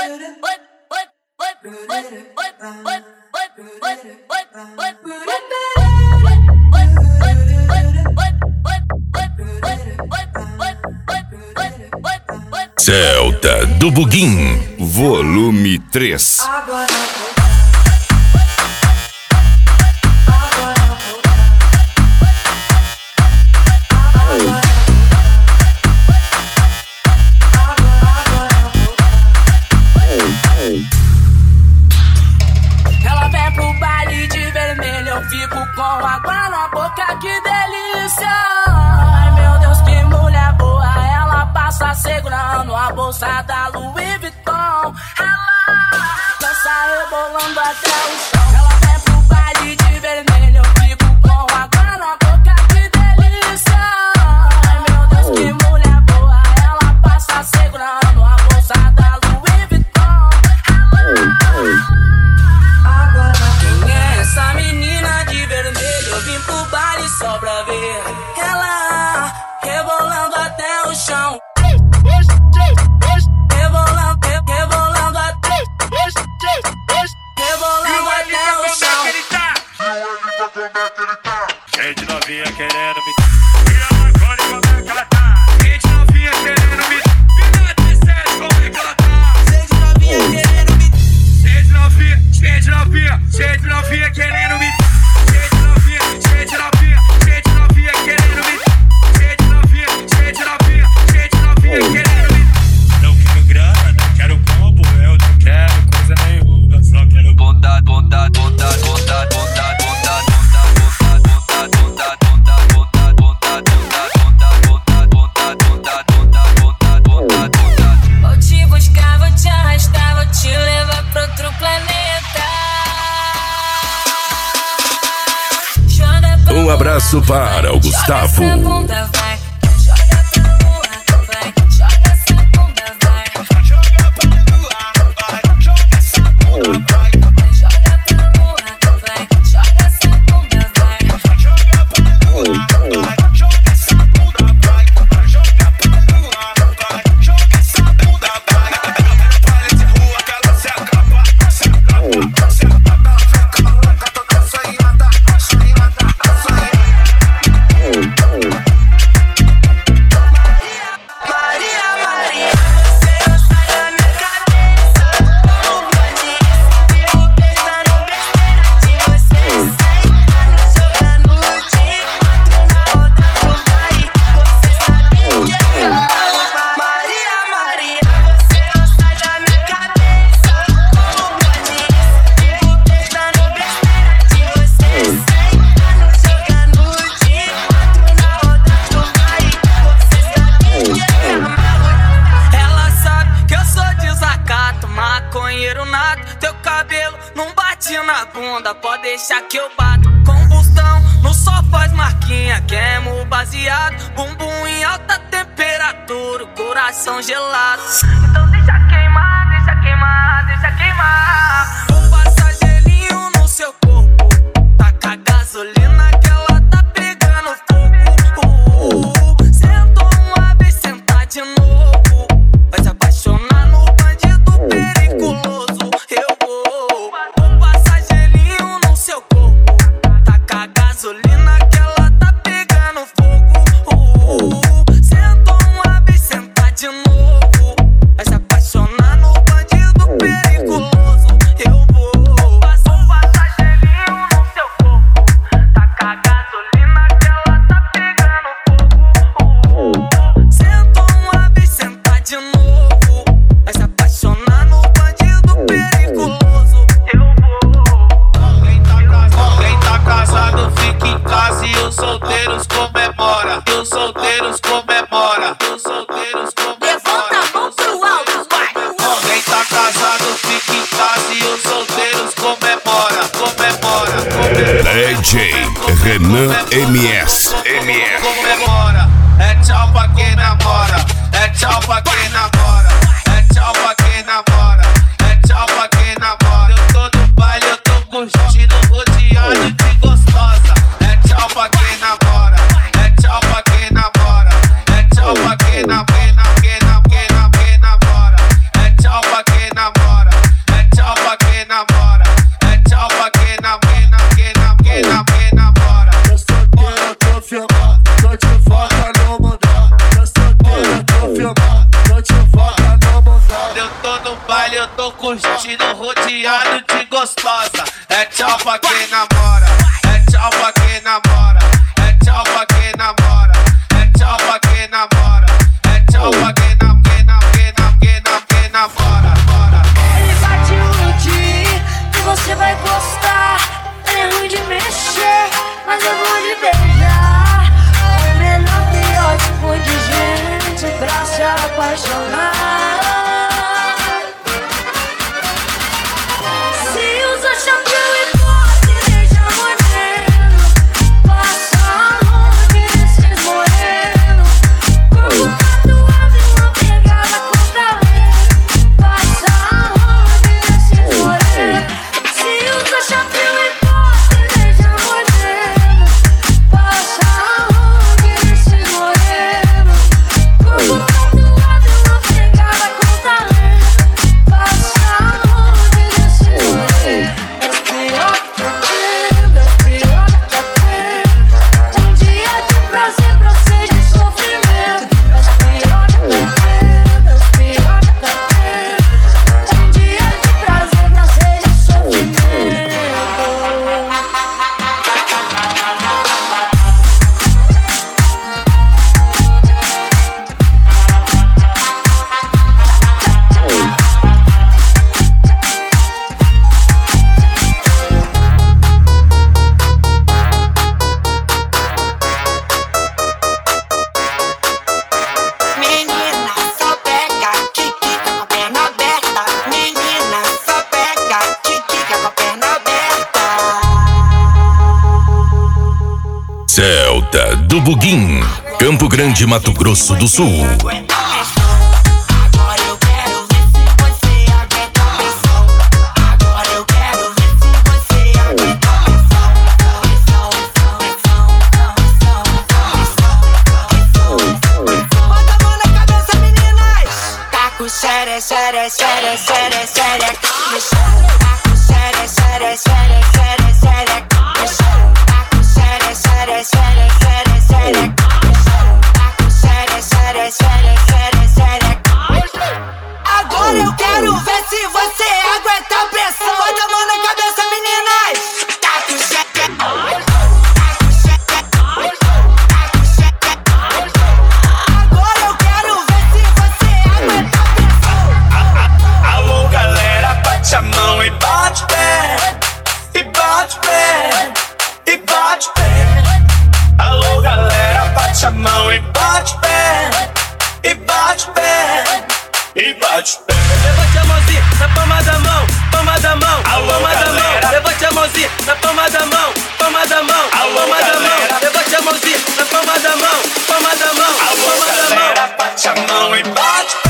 Celta do Buguim, volume 3. Ela vem pro baile de vermelho, eu fico com água na boca, que delícia! Ai meu Deus, que mulher boa, ela passa segurando a bolsa da Louis Vuitton. Ela dança rebolando até o chão. Ela vem pro baile de vermelho, eu fico com água na boca, que delícia! Ai meu Deus, que mulher boa, ela passa segurando a bolsa da Louis Vuitton. Quem é essa menina de vermelho? Eu vim pro baile só pra ver ela rebolando até o chão. Rebolando até o chão. Cheio de novinha querendo me. E agora como é que ela tá? Cheio de novinha querendo me. Me dá de sete, como é que ela tá? Cheio de novinha querendo me. Cheio de novinha, cheio de novinha, cheio de novinha querendo me. Cheio de novinha, cheio de novinha, cheio de novinha querendo me. Cheio de novinha, cheio de novinha, cheio de novinha querendo me. Não quero grana, não quero combo, eu não quero coisa nenhuma. Só quero bondade, bondade, bondade, bondade, bondade, bondade. Vou te buscar, vou te arrastar, vou te levar pra outro planeta. Um abraço para o Gustavo. Joga essa bunda, vai. Joga pra lua, vai. Joga essa bunda, vai. Joga pra lua, vai. Joga essa bunda, vai. Joga pra lua, vai. Joga essa bunda, vai. Joga pra lua, vai. Joga essa bunda, vai. Joga pra lua, vai. Joga essa bunda, vai. Baile de rua que ela se acaba, se acaba, se acaba. Fica louca, toda sonhada, sonhada, sonhada. Maria, Maria, você não sai da minha cabeça. Como diz, vivo pensando besteira de você. Jogando de quatro na roda do baile. Você sabe que eu amo. Maria, Maria, você não sai da minha cabeça. Como diz, vivo pensando besteira de você. Jogando de quatro na roda do baile. Você sabe que eu amo. Ela sabe que eu sou desacato, maconheiro nato. Teu cabelo não bate na bunda, pode deixar que eu bato. Combustão no sol faz marquinha, queimo baseado. Bumbum em alta temperatura, o coração gelado. Então deixa queimar, deixa queimar, deixa queimar. Vou passar gelinho no seu corpo, taca gasolina que ela tá pegando fogo. Sentou uma vez, sentar de novo. Vai se apaixonar no bandido periculoso. Eu vou passar gelinho no seu corpo, taca gasolina que ela tá pegando fogo. Sentou uma vez, sentar de novo. Vai se apaixonar no bandido periculoso. Eu vou passar gelinho no seu corpo, taca gasolina que ela tá pegando fogo. Sentou uma vez, sentar de novo. Vai se apaixonar no bandido periculoso. Eu vou. Quem tá casado fica em casa e os solteiros comemora. E os solteiros comemora. E os solteiros comemora. Levanta a mão pro alto, vai. Quem tá casado fica em casa e os solteiros comemora. Comemora, comemora. DJ Renan MS. Comemora. É tchau pra quem namora. É tchau pra quem namora. É tchau pra quem namora. É tchau pra quem namora. Eu tô no baile, eu tô curtindo, rodeado de gostosa. É tchau pra quem namora. É tchau pra quem namora. É tchau pra quem namora. É tchau pra quem namora. mas eu vou lhe beijar. O melhor, pior tipo de gente pra se apaixonar. Se usa chapéu e pode deixar moreno, passa longe desses morenos. Corpo tatuado e uma pegada com talento, passa longe desses morenos. Se usa chapéu e pode deixar moreno, passa longe desses morenos. Corpo tatuado e uma pegada com talento, passa longe desses morenos. É o pior que eu tenho, é o pior que eu tenho. Um dia de prazer pra ser de sofrimento. É o pior que eu tenho, é o pior que eu tenho. Um dia de prazer pra ser de sofrimento. Menina, só pega, quiquica com a perna aberta. Menina, só pega, quiquica com a perna aberta. Celta do Buguim, Campo Grande, Mato Grosso do Sul. Agora eu quero ver se você aguenta a pressão. Agora eu quero ver se você aguenta a pressão. Bota a mão na cabeça, meninas. Tá com xere, xere, xere, xere, xere no chão. Tá com xere, xere, xere, xere, xere no chão. Tá com xere, xere, xere, xere, xere no chão. Tá com xere, xere, xere, xere, xere no chão. Agora eu quero ver se você aguenta a pressão. Bota a mão na cabeça, meninas. Tá com xere, tá com xere, tá com xere. Agora eu quero ver se você aguenta a pressão. Alô, galera, bate a mão e bate pé. E bate pé. E bate pé. Alô, galera, bate a mão e bate pé. E bate pé. E bate pé. Levante a mãozinha na palma da mão, palma da mão, Alô, palma da mão. galera. Levante a mãozinha na palma da mão, palma da mão, Alô, palma da mão. galera. Levante a mãozinha na palma da mão, palma da mão, Alô, palma da mão. galera, bate a mão e bate pé.